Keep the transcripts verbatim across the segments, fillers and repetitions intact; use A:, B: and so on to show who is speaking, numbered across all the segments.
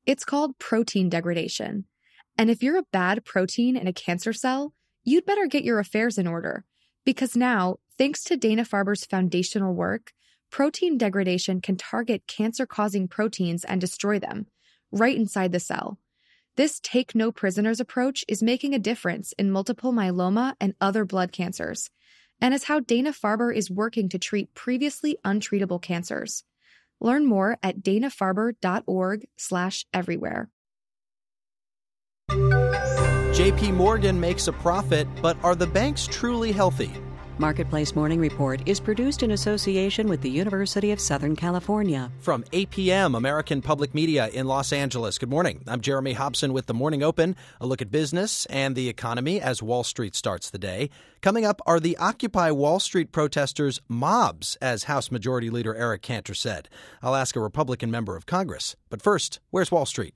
A: It's called protein degradation. And if you're a bad protein in a cancer cell, you'd better get your affairs in order. Because now, thanks to Dana-Farber's foundational work, protein degradation can target cancer-causing proteins and destroy them, right inside the cell. This take-no-prisoners approach is making a difference in multiple myeloma and other blood cancers, and is how Dana-Farber is working to treat previously untreatable cancers. Learn more at dana-farber.org slash everywhere.
B: J P Morgan makes a profit, but are the banks truly healthy?
C: Marketplace Morning Report is produced in association with the University of Southern California.
B: From A P M, American Public Media in Los Angeles. Good morning. I'm Jeremy Hobson with The Morning Open, a look at business and the economy as Wall Street starts the day. Coming up are the Occupy Wall Street protesters mobs, as House Majority Leader Eric Cantor said. I'll ask a Republican member of Congress. But first, where's Wall Street?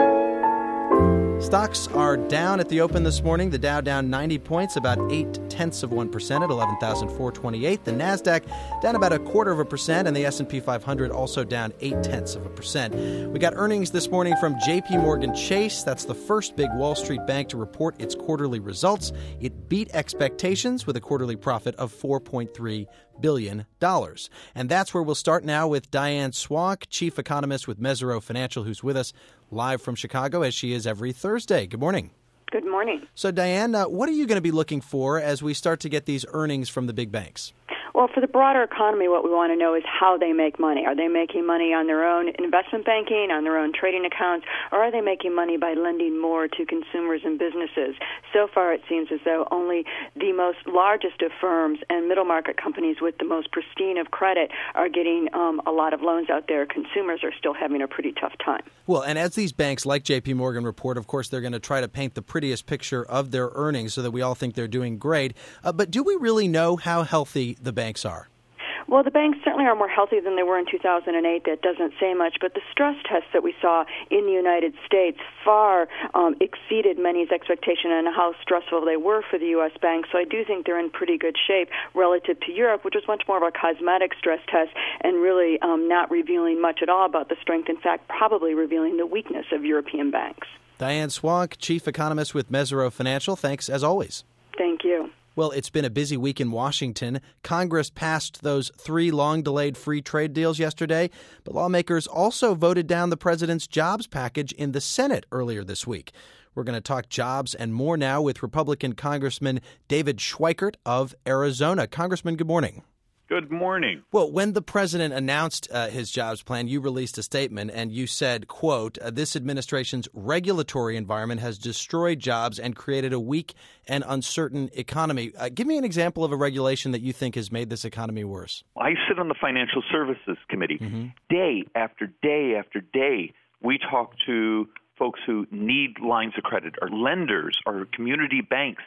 B: Stocks are down at the open this morning. The Dow down ninety points, about eight tenths of one percent at eleven thousand four hundred twenty-eight. The Nasdaq down about a quarter of a percent, and the S and P five hundred also down eight tenths of a percent. We got earnings this morning from J P Morgan Chase. That's the first big Wall Street bank to report its quarterly results. It beat expectations with a quarterly profit of four point three billion dollars. And that's where we'll start now with Diane Swonk, chief economist with Mesirow Financial, who's with us live from Chicago, as she is every Thursday. Good morning.
D: Good morning.
B: So, Diane, uh, what are you going to be looking for as we start to get these earnings from the big banks?
D: Well, for the broader economy, what we want to know is how they make money. Are they making money on their own investment banking, on their own trading accounts, or are they making money by lending more to consumers and businesses? So far, it seems as though only the most largest of firms and middle market companies with the most pristine of credit are getting um, a lot of loans out there. Consumers are still having a pretty tough time.
B: Well, and as these banks like J P Morgan report, of course, they're going to try to paint the prettiest picture of their earnings so that we all think they're doing great. Uh, but do we really know how healthy the banks are?
D: Well, the banks certainly are more healthy than they were in two thousand eight. That doesn't say much, but the stress tests that we saw in the United States far um, exceeded many's expectation on how stressful they were for the U S banks. So I do think they're in pretty good shape relative to Europe, which was much more of a cosmetic stress test and really um, not revealing much at all about the strength. In fact, probably revealing the weakness of European banks.
B: Diane Swonk, chief economist with Mesirow Financial. Thanks, as always.
D: Thank you.
B: Well, it's been a busy week in Washington. Congress passed those three long-delayed free trade deals yesterday, but lawmakers also voted down the president's jobs package in the Senate earlier this week. We're going to talk jobs and more now with Republican Congressman David Schweikert of Arizona. Congressman, good morning.
E: Good morning.
B: Well, when the president announced uh, his jobs plan, you released a statement and you said, quote, this administration's regulatory environment has destroyed jobs and created a weak and uncertain economy. Uh, give me an example of a regulation that you think has made this economy worse.
E: I sit on the Financial Services Committee.
B: Mm-hmm.
E: Day after day after day, we talk to folks who need lines of credit, or lenders, or community banks.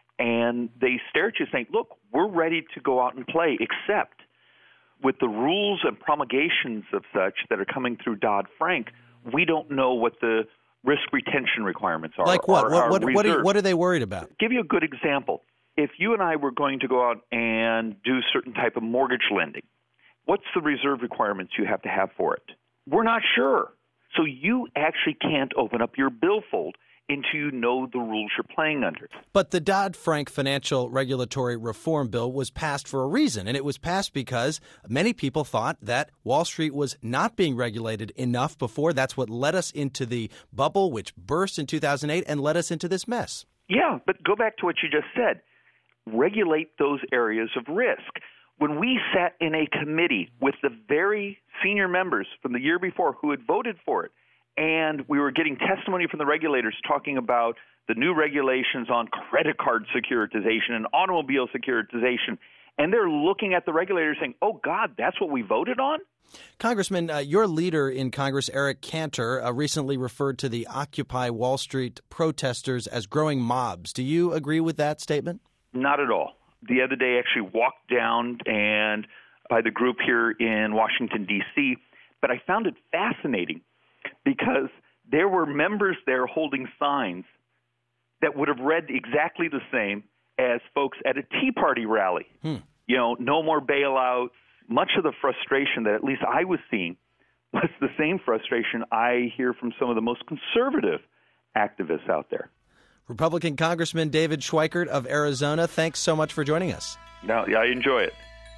E: And they stare at you saying, look, we're ready to go out and play, except with the rules and promulgations of such that are coming through Dodd-Frank, we don't know what the risk retention requirements are.
B: Like what?
E: Our,
B: what,
E: our
B: what, what, are, what are they worried about?
E: Give you a good example. If you and I were going to go out and do certain type of mortgage lending, what's the reserve requirements you have to have for it? We're not sure. So you actually can't open up your billfold until you know the rules you're playing under.
B: But the Dodd-Frank Financial Regulatory Reform Bill was passed for a reason, and it was passed because many people thought that Wall Street was not being regulated enough before. That's what led us into the bubble, which burst in two thousand eight and led us into this mess.
E: Yeah, but go back to what you just said. Regulate those areas of risk. When we sat in a committee with the very senior members from the year before who had voted for it, and we were getting testimony from the regulators talking about the new regulations on credit card securitization and automobile securitization, and they're looking at the regulators saying, oh, God, that's what we voted on?
B: Congressman, uh, your leader in Congress, Eric Cantor, uh, recently referred to the Occupy Wall Street protesters as growing mobs. Do you agree with that statement?
E: Not at all. The other day, I actually walked down and by the group here in Washington, D C, but I found it fascinating because there were members there holding signs that would have read exactly the same as folks at a Tea Party rally.
B: Hmm.
E: You know, no more bailouts. Much of the frustration that at least I was seeing That's the same frustration I hear from some of the most conservative activists out there.
B: Republican Congressman David Schweikert of Arizona, thanks so much for joining us.
E: No, yeah, I enjoy it.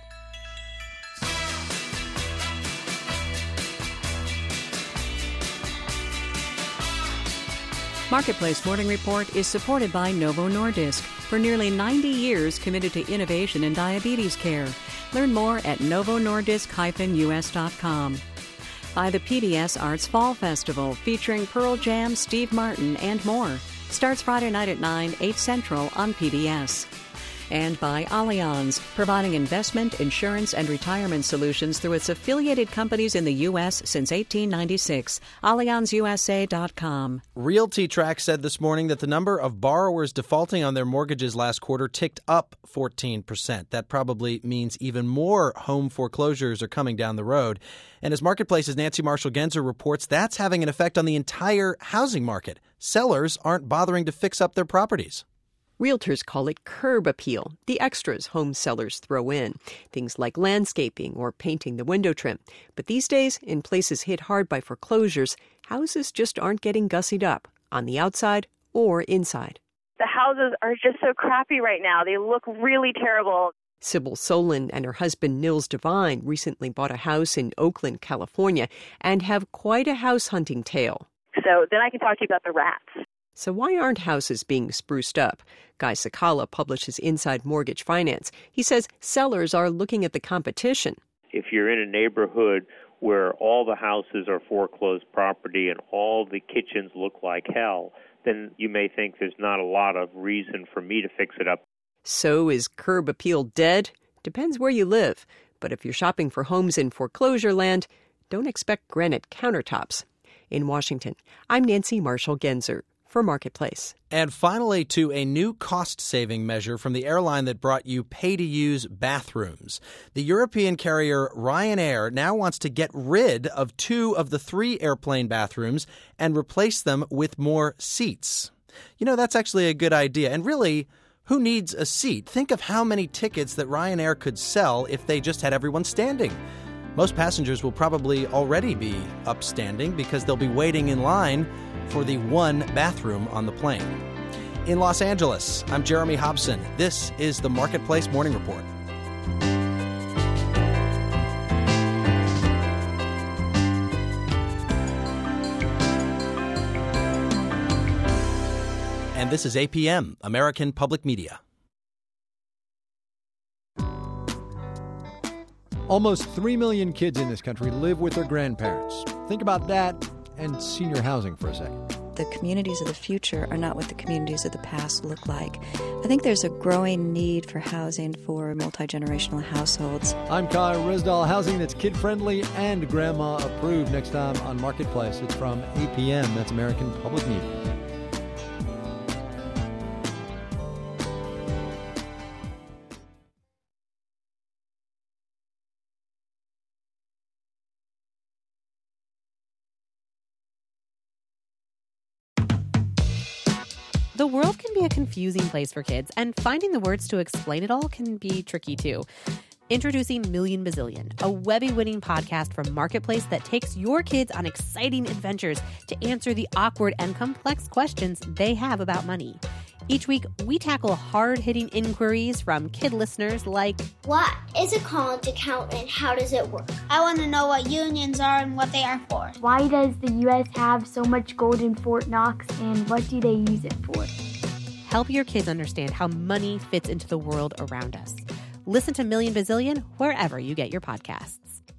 C: Marketplace Morning Report is supported by Novo Nordisk, for nearly ninety years committed to innovation in diabetes care. Learn more at novo nordisk dash u s dot com. By the P B S Arts Fall Festival, featuring Pearl Jam, Steve Martin, and more. Starts Friday night at nine, eight Central on P B S. And by Allianz, providing investment, insurance, and retirement solutions through its affiliated companies in the U S since eighteen ninety-six. allianz u s a dot com.
B: Realty Track said this morning that the number of borrowers defaulting on their mortgages last quarter ticked up fourteen percent. That probably means even more home foreclosures are coming down the road. And as Marketplace's Nancy Marshall-Genzer reports, that's having an effect on the entire housing market. Sellers aren't bothering to fix up their properties.
C: Realtors call it curb appeal, the extras home sellers throw in, things like landscaping or painting the window trim. But these days, in places hit hard by foreclosures, houses just aren't getting gussied up, on the outside or inside.
F: The houses are just so crappy right now. They look really terrible.
C: Sybil Solon and her husband Nils Devine recently bought a house in Oakland, California, and have quite a house hunting tale.
F: So then I can talk to you about the rats.
C: So why aren't houses being spruced up? Guy Sakala publishes Inside Mortgage Finance. He says sellers are looking at the competition.
G: If you're in a neighborhood where all the houses are foreclosed property and all the kitchens look like hell, then you may think there's not a lot of reason for me to fix it up.
C: So is curb appeal dead? Depends where you live. But if you're shopping for homes in foreclosure land, don't expect granite countertops. In Washington, I'm Nancy Marshall-Genzer for Marketplace.
B: And finally, to a new cost-saving measure from the airline that brought you pay-to-use bathrooms. The European carrier Ryanair now wants to get rid of two of the three airplane bathrooms and replace them with more seats. You know, that's actually a good idea. And really, who needs a seat? Think of how many tickets that Ryanair could sell if they just had everyone standing. Most passengers will probably already be upstanding because they'll be waiting in line for the one bathroom on the plane. In Los Angeles, I'm Jeremy Hobson. This is the Marketplace Morning Report. And this is A P M, American Public Media.
H: Almost three million kids in this country live with their grandparents. Think about that and senior housing for a second.
I: The communities of the future are not what the communities of the past look like. I think there's a growing need for housing for multi-generational households.
H: I'm Kai Risdall. Housing that's kid-friendly and grandma-approved. Next time on Marketplace, it's from A P M. That's American Public Media.
J: The world can be a confusing place for kids, and finding the words to explain it all can be tricky too. Introducing Million Bazillion, a Webby-winning podcast from Marketplace that takes your kids on exciting adventures to answer the awkward and complex questions they have about money. Each week, we tackle hard-hitting inquiries from kid listeners like,
K: what is a college account and how does it work? I want to know what unions are and what they are for.
L: Why does the U S have so much gold in Fort Knox and what do they use it for?
J: Help your kids understand how money fits into the world around us. Listen to Million Bazillion wherever you get your podcasts.